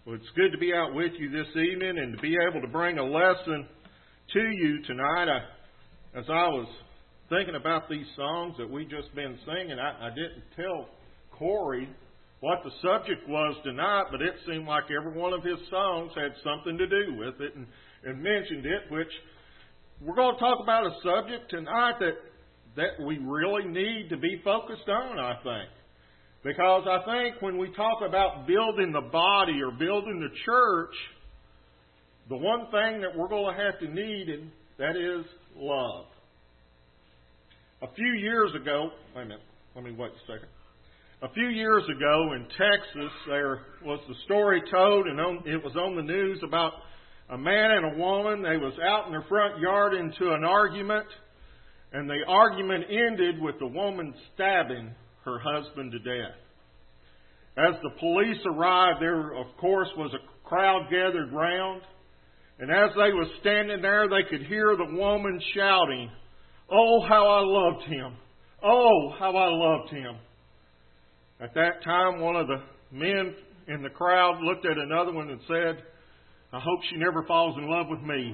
Well, it's good to be out with you this evening and to be able to bring a lesson to you tonight. As I was thinking about these songs that we just been singing, I didn't tell Corey what the subject was tonight, but it seemed like every one of his songs had something to do with it and mentioned it, which we're going to talk about a subject tonight that we really need to be focused on, I think. Because I think when we talk about building the body or building the church, the one thing that we're going to have to need, and that is love. A few years ago, wait a minute, let me wait a second. A few years ago in Texas, there was the story told, and it was on the news about a man and a woman. They was out in their front yard into an argument, and the argument ended with the woman stabbing her husband to death. As the police arrived, there, of course, was a crowd gathered round. And as they was standing there, they could hear the woman shouting, "Oh, how I loved him! Oh, how I loved him!" At that time, one of the men in the crowd looked at another one and said, "I hope she never falls in love with me."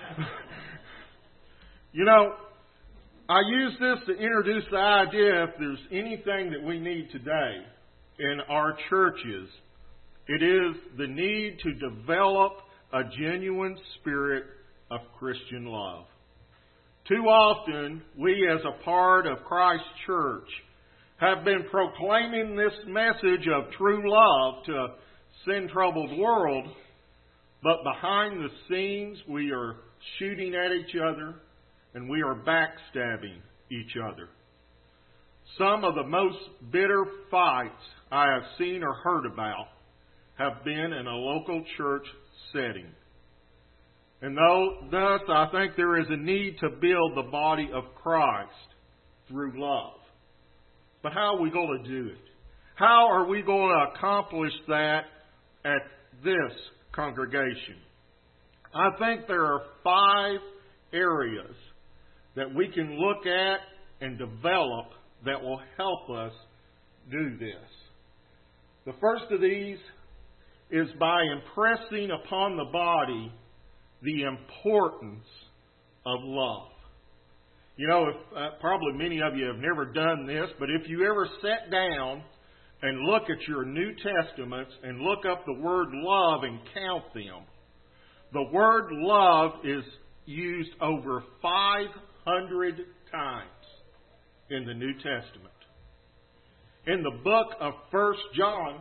You know, I use this to introduce the idea if there's anything that we need today in our churches, it is the need to develop a genuine spirit of Christian love. Too often, we as a part of Christ's church have been proclaiming this message of true love to a sin-troubled world, but behind the scenes we are shooting at each other and we are backstabbing each other. Some of the most bitter fights I have seen or heard about have been in a local church setting. And thus, I think there is a need to build the body of Christ through love. But how are we going to do it? How are we going to accomplish that at this congregation? I think there are 5 areas that we can look at and develop that will help us do this. The first of these is by impressing upon the body the importance of love. You know, probably many of you have never done this, but if you ever sat down and look at your New Testaments and look up the word love and count them, the word love is used over 500 times in the New Testament. In the book of 1 John,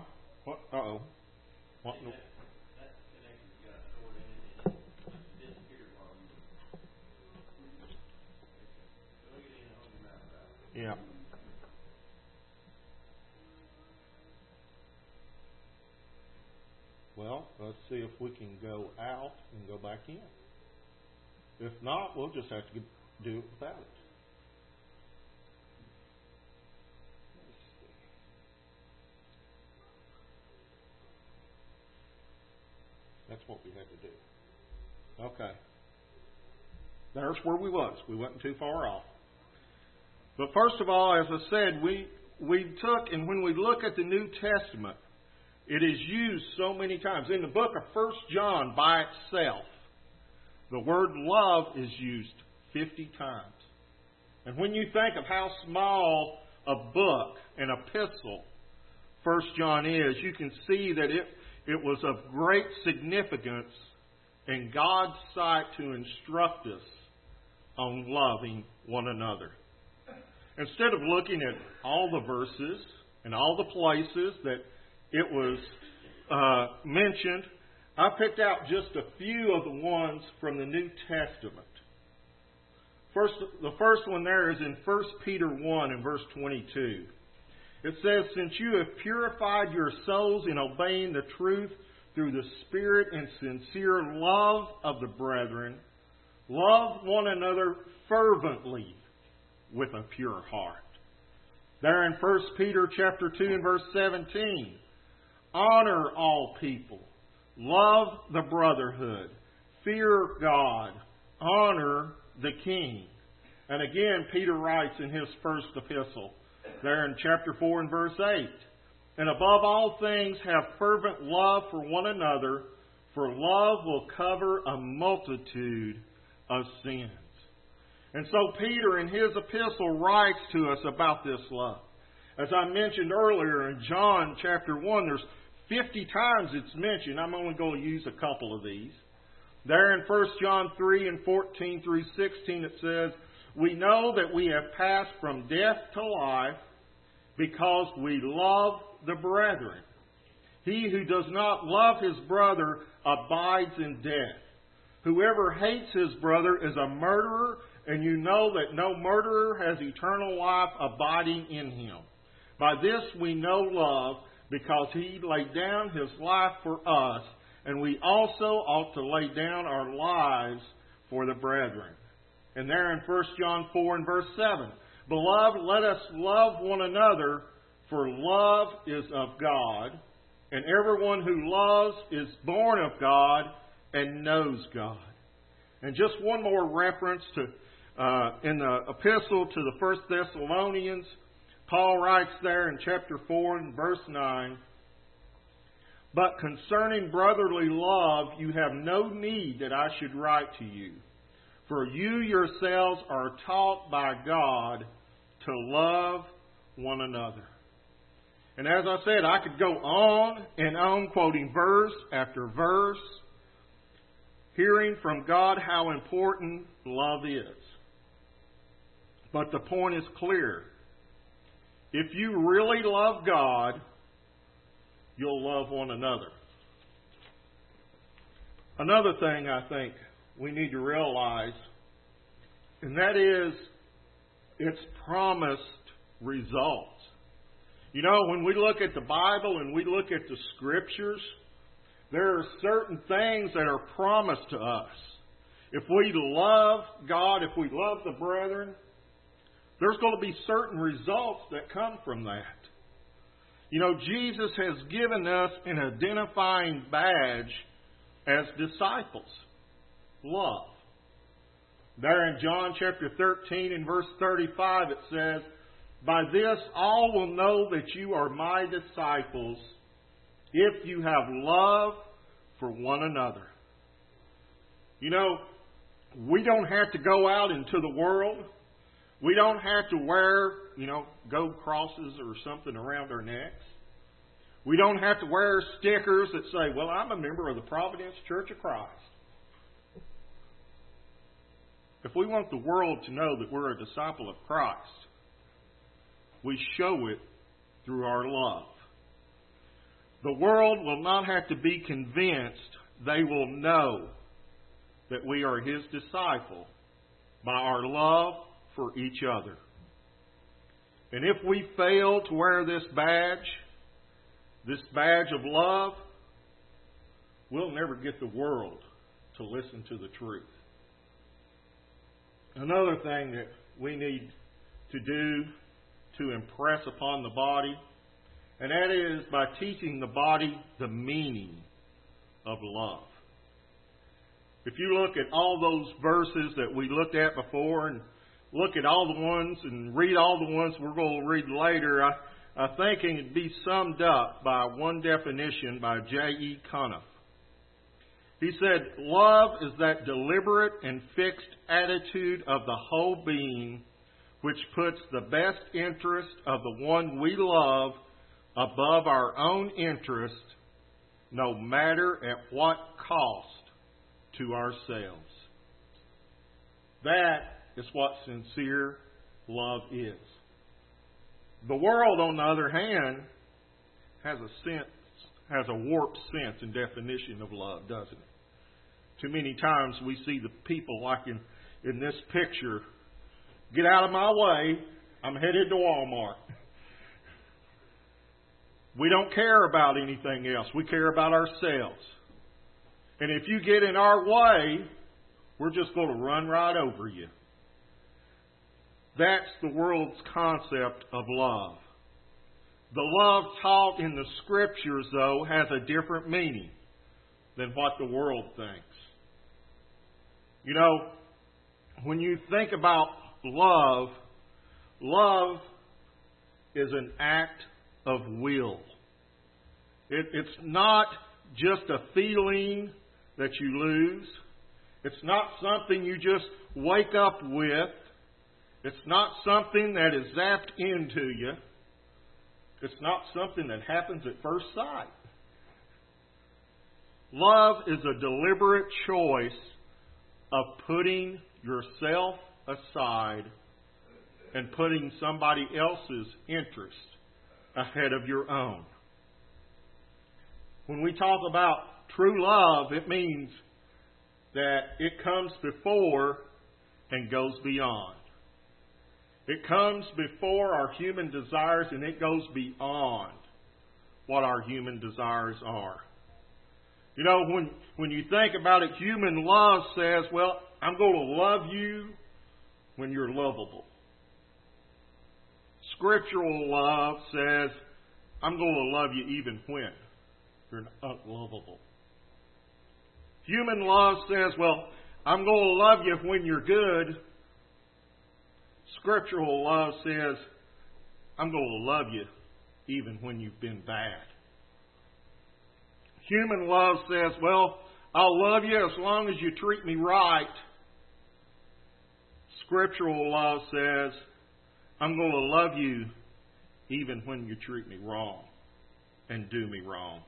Yeah. Well, let's see if we can go out and go back in. If not, we'll just have to do it without it. That's what we had to do. Okay. There's where we was. We wasn't too far off. But first of all, as I said, we took, and when we look at the New Testament, it is used so many times. In the book of 1 John by itself, the word love is used 50 times. And when you think of how small a book, an epistle, 1 John is, you can see that it was of great significance in God's sight to instruct us on loving one another. Instead of looking at all the verses and all the places that it was mentioned, I picked out just a few of the ones from the New Testament. The first one there is in 1 Peter 1 and verse 22. It says, "Since you have purified your souls in obeying the truth through the Spirit and sincere love of the brethren, love one another fervently with a pure heart." There in 1 Peter chapter 2 and verse 17, "Honor all people, love the brotherhood, fear God, honor the king." And again, Peter writes in his first epistle, there in chapter 4 and verse 8, And above all things, have fervent love for one another, for love will cover a multitude of sins. And so Peter in his epistle writes to us about this love. As I mentioned earlier in John chapter 1, there's 50 times it's mentioned. I'm only going to use a couple of these. There in 1 John 3 and 14 through 16 it says, "We know that we have passed from death to life because we love the brethren. He who does not love his brother abides in death. Whoever hates his brother is a murderer, and you know that no murderer has eternal life abiding in him. By this we know love, because he laid down his life for us, and we also ought to lay down our lives for the brethren." And there in 1 John 4 and verse 7, "Beloved, let us love one another, for love is of God, and everyone who loves is born of God and knows God." And just one more reference to in the epistle to the 1 Thessalonians, Paul writes there in chapter 4 and verse 9, "But concerning brotherly love, you have no need that I should write to you. For you yourselves are taught by God to love one another." And as I said, I could go on and on quoting verse after verse, hearing from God how important love is. But the point is clear. If you really love God, you'll love one another. Another thing I think we need to realize, and that is its promised results. You know, when we look at the Bible and we look at the Scriptures, there are certain things that are promised to us. If we love God, if we love the brethren, there's going to be certain results that come from that. You know, Jesus has given us an identifying badge as disciples. Love. There in John chapter 13 and verse 35 it says, "By this all will know that you are my disciples, if you have love for one another." You know, we don't have to go out into the world. We don't have to wear, gold crosses or something around our necks. We don't have to wear stickers that say, "Well, I'm a member of the Providence Church of Christ." If we want the world to know that we're a disciple of Christ, we show it through our love. The world will not have to be convinced. They will know that we are His disciple by our love for each other. And if we fail to wear this badge of love, we'll never get the world to listen to the truth. Another thing that we need to do to impress upon the body, and that is by teaching the body the meaning of love. If you look at all those verses that we looked at before and look at all the ones and read all the ones we're going to read later, I think it can be summed up by one definition by J.E. Cuniff. He said, "Love is that deliberate and fixed attitude of the whole being which puts the best interest of the one we love above our own interest, no matter at what cost to ourselves." That is what sincere love is. The world, on the other hand, has a warped sense and definition of love, doesn't it? Too many times we see the people like in this picture, "Get out of my way, I'm headed to Walmart." We don't care about anything else. We care about ourselves. And if you get in our way, we're just going to run right over you. That's the world's concept of love. The love taught in the Scriptures, though, has a different meaning than what the world thinks. You know, when you think about love, love is an act of will. It's not just a feeling that you lose. It's not something you just wake up with. It's not something that is zapped into you. It's not something that happens at first sight. Love is a deliberate choice of putting yourself aside and putting somebody else's interest ahead of your own. When we talk about true love, it means that it comes before and goes beyond. It comes before our human desires and it goes beyond what our human desires are. You know, when you think about it, human love says, well, I'm going to love you when you're lovable. Scriptural love says, I'm going to love you even when you're unlovable. Human love says, well, I'm going to love you when you're good. Scriptural love says, I'm going to love you even when you've been bad. Human love says, well, I'll love you as long as you treat me right. Scriptural love says, I'm going to love you even when you treat me wrong and do me wrong.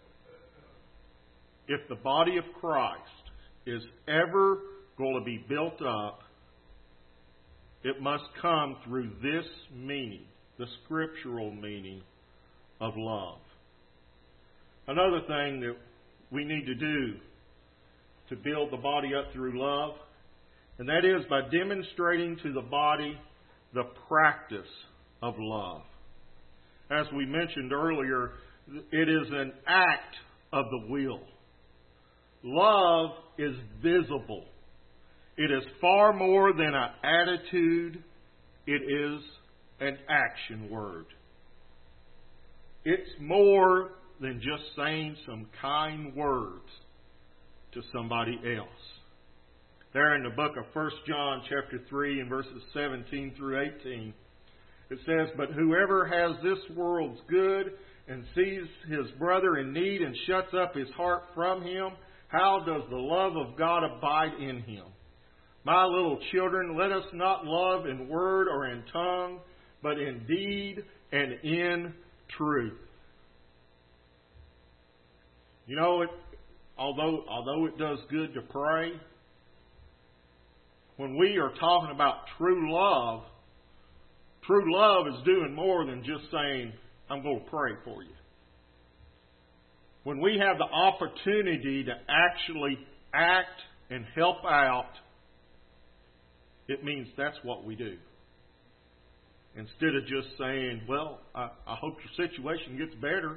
If the body of Christ is ever going to be built up, it must come through this meaning, the scriptural meaning of love. Another thing that we need to do to build the body up through love, and that is by demonstrating to the body the practice of love. As we mentioned earlier, it is an act of the will. Love is visible. It is far more than an attitude. It is an action word. It's more than just saying some kind words to somebody else. There in the book of 1 John chapter 3 and verses 17 through 18, it says, But whoever has this world's good and sees his brother in need and shuts up his heart from him, how does the love of God abide in him? My little children, let us not love in word or in tongue, but in deed and in truth. You know, although it does good to pray, when we are talking about true love is doing more than just saying, I'm going to pray for you. When we have the opportunity to actually act and help out, it means that's what we do. Instead of just saying, well, I hope your situation gets better.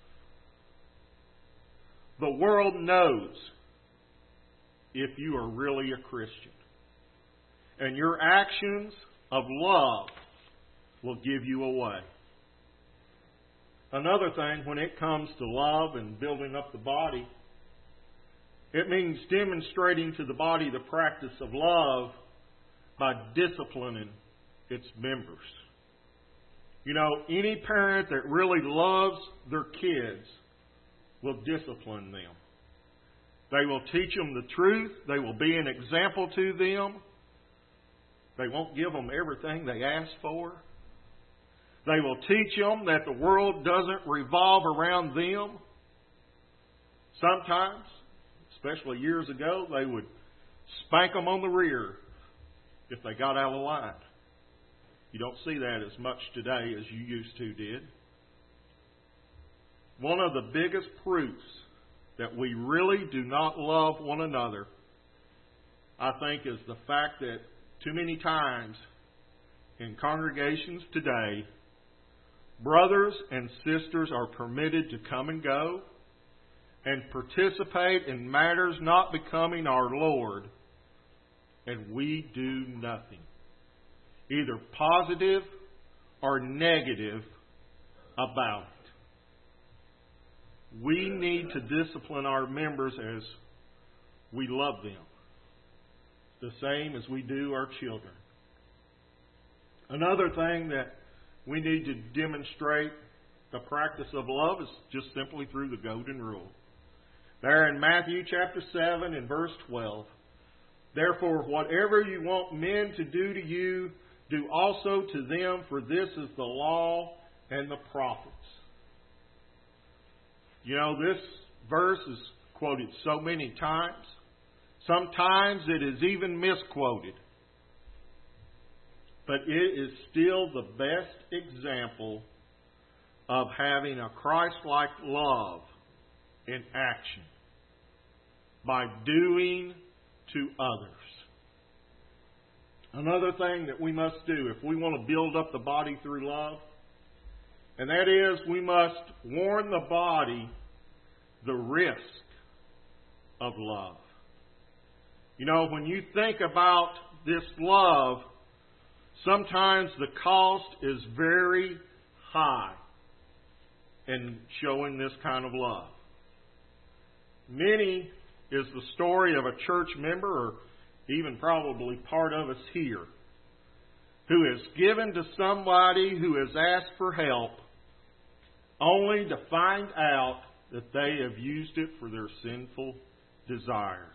The world knows if you are really a Christian. And your actions of love will give you away. Another thing, when it comes to love and building up the body, it means demonstrating to the body the practice of love by disciplining its members. You know, any parent that really loves their kids will discipline them. They will teach them the truth. They will be an example to them. They won't give them everything they ask for. They will teach them that the world doesn't revolve around them. Sometimes, especially years ago, they would spank them on the rear if they got out of line. You don't see that as much today as you used to did. One of the biggest proofs that we really do not love one another, I think, is the fact that too many times in congregations today, brothers and sisters are permitted to come and go and participate in matters not becoming our Lord, and we do nothing, either positive or negative, about it. We need to discipline our members as we love them, the same as we do our children. Another thing that we need to demonstrate the practice of love is just simply through the golden rule. There in Matthew chapter 7 and verse 12. Therefore, whatever you want men to do to you, do also to them, for this is the law and the prophets. You know, this verse is quoted so many times. Sometimes it is even misquoted. But it is still the best example of having a Christ-like love in action by doing to others. Another thing that we must do if we want to build up the body through love, and that is we must warn the body the risk of love. You know, when you think about this love, sometimes the cost is very high in showing this kind of love. Many is the story of a church member, or even probably part of us here, who has given to somebody who has asked for help, only to find out that they have used it for their sinful desires.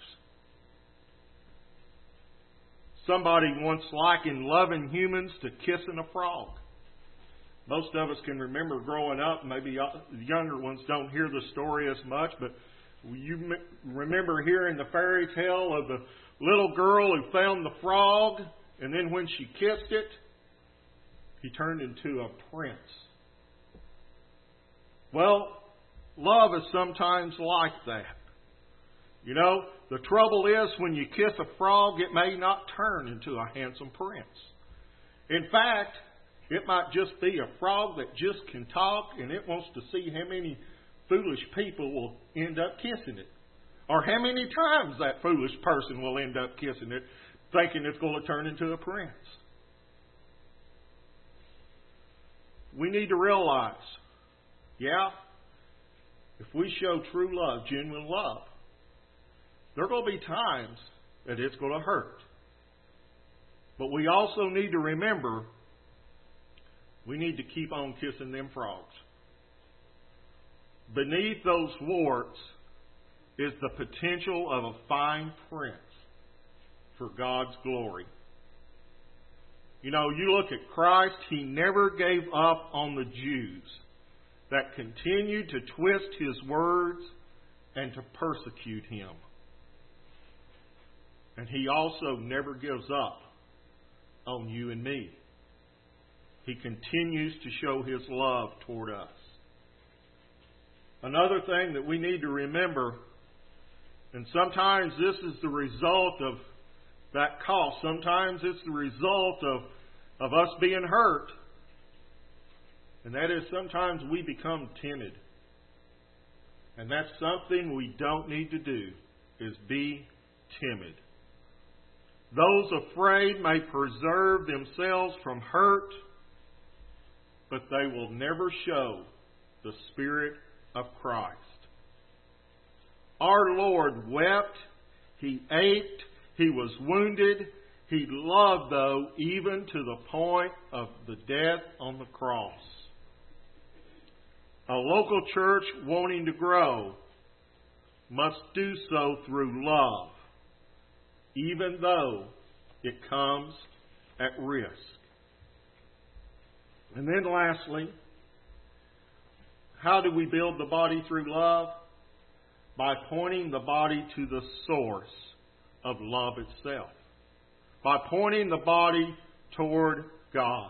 Somebody once likened loving humans to kissing a frog. Most of us can remember growing up, maybe the younger ones don't hear the story as much, but you remember hearing the fairy tale of the little girl who found the frog, and then when she kissed it, he turned into a prince. Well, love is sometimes like that. You know, the trouble is when you kiss a frog, it may not turn into a handsome prince. In fact, it might just be a frog that just can talk, and it wants to see how many foolish people will end up kissing it. Or how many times that foolish person will end up kissing it, thinking it's going to turn into a prince. We need to realize, if we show true love, genuine love, there are going to be times that it's going to hurt. But we also need to remember, we need to keep on kissing them frogs. Beneath those warts is the potential of a fine prince for God's glory. You know, you look at Christ, He never gave up on the Jews that continued to twist His words and to persecute Him. And He also never gives up on you and me. He continues to show His love toward us. Another thing that we need to remember, and sometimes this is the result of that cost. Sometimes it's the result of us being hurt. And that is sometimes we become timid. And that's something we don't need to do, is be timid. Those afraid may preserve themselves from hurt, but they will never show the Spirit of Christ. Our Lord wept, He ached, He was wounded, He loved, though, even to the point of the death on the cross. A local church wanting to grow must do so through love, even though it comes at risk. And then lastly, how do we build the body through love? By pointing the body to the source of love itself. By pointing the body toward God.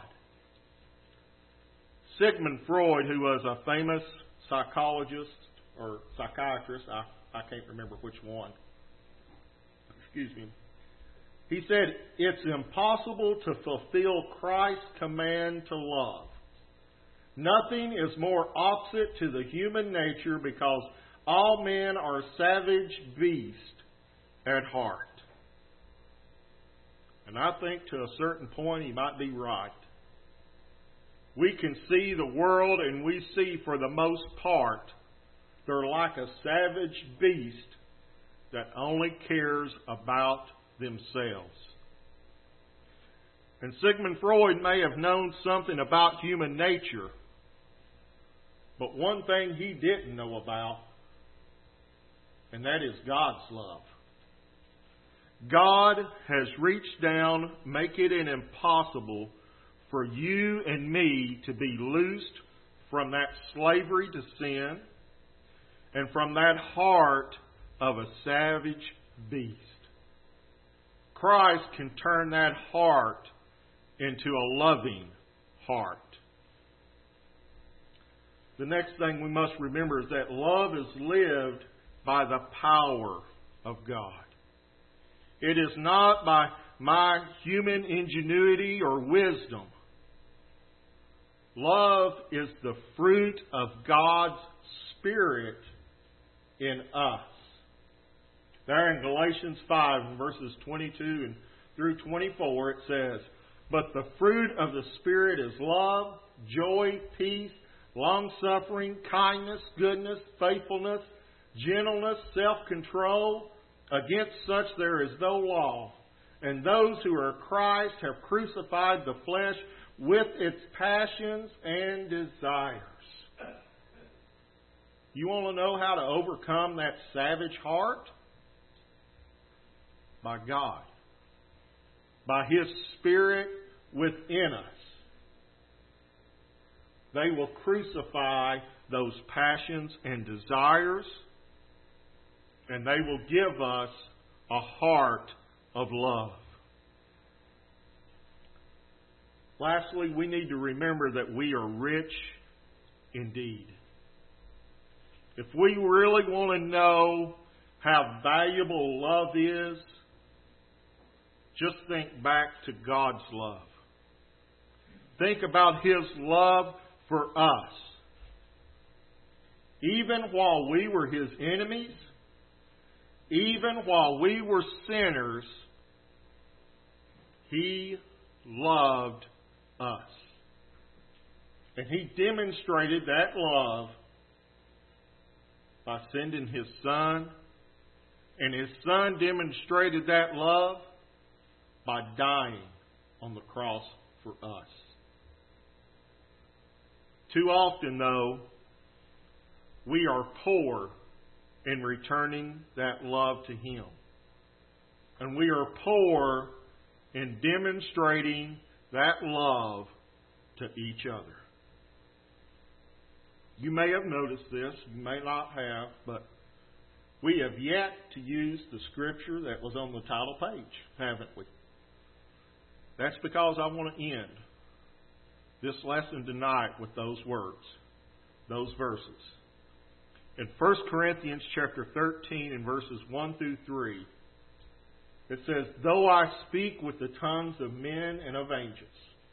Sigmund Freud, who was a famous psychologist or psychiatrist, I can't remember which one. Excuse me. He said, it's impossible to fulfill Christ's command to love. Nothing is more opposite to the human nature because all men are savage beasts at heart. And I think to a certain point he might be right. We can see the world and we see for the most part they're like a savage beast that only cares about themselves. And Sigmund Freud may have known something about human nature, But one thing he didn't know about, and that is God's love. God has reached down, making it impossible for you and me to be loosed from that slavery to sin and from that heart of a savage beast. Christ can turn that heart into a loving heart. The next thing we must remember is that love is lived by the power of God. It is not by my human ingenuity or wisdom. Love is the fruit of God's Spirit in us. There in Galatians 5, verses 22 through 24, it says, "But the fruit of the Spirit is love, joy, peace, long-suffering, kindness, goodness, faithfulness, gentleness, self-control. Against such there is no law. And those who are Christ have crucified the flesh with its passions and desires." You want to know how to overcome that savage heart? By God. By His Spirit within us. They will crucify those passions and desires, and they will give us a heart of love. Lastly, we need to remember that we are rich indeed. If we really want to know how valuable love is, just think back to God's love. Think about His love for us. Even while we were His enemies, even while we were sinners, He loved us. And He demonstrated that love by sending His Son. And His Son demonstrated that love by dying on the cross for us. Too often, though, we are poor in returning that love to Him. And we are poor in demonstrating that love to each other. You may have noticed this, you may not have, but we have yet to use the scripture that was on the title page, haven't we? That's because I want to end this lesson tonight with those words, those verses. In 1 Corinthians chapter 13 and verses 1 through 3, it says, "Though I speak with the tongues of men and of angels,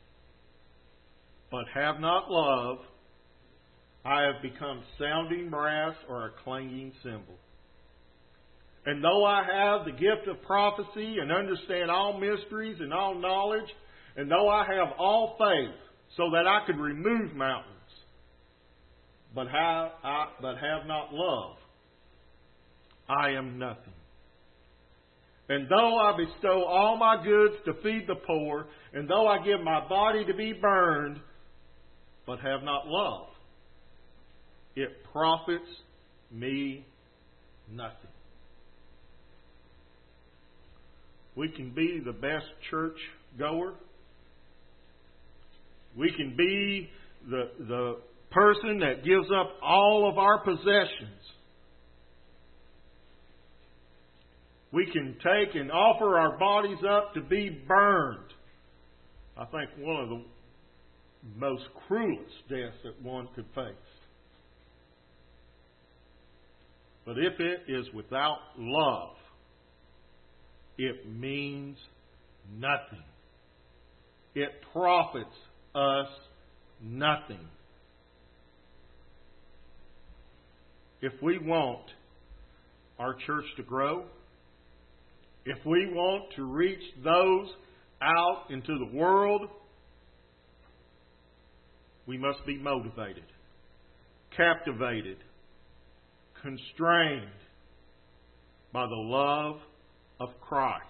but have not love, I have become sounding brass or a clanging cymbal. And though I have the gift of prophecy and understand all mysteries and all knowledge, and though I have all faith so that I could remove mountains, but have not love, I am nothing. And though I bestow all my goods to feed the poor, and though I give my body to be burned, but have not love, it profits me nothing." We can be the best church goer. We can be the person that gives up all of our possessions. We can take and offer our bodies up to be burned. I think one of the most cruelest deaths that one could face. But if it is without love, it means nothing. It profits us nothing. If we want our church to grow, if we want to reach those out into the world, we must be motivated, captivated, constrained by the love of Christ,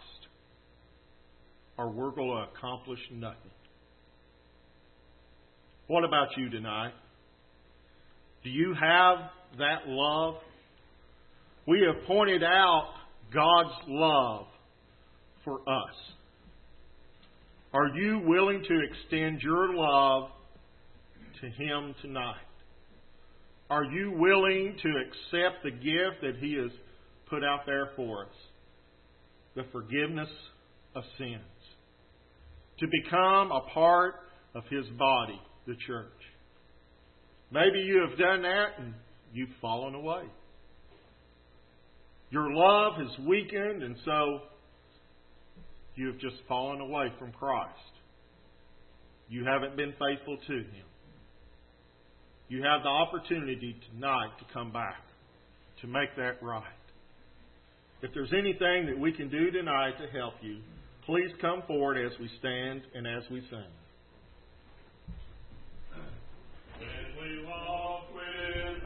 or we're going to accomplish nothing. What about you tonight? Do you have that love? We have pointed out God's love for us. Are you willing to extend your love to Him tonight? Are you willing to accept the gift that He has put out there for us? The forgiveness of sins. To become a part of His body, the church. Maybe you have done that and you've fallen away. Your love has weakened, and so you have just fallen away from Christ. You haven't been faithful to Him. You have the opportunity tonight to come back, to make that right. If there's anything that we can do tonight to help you, please come forward as we stand and as we sing.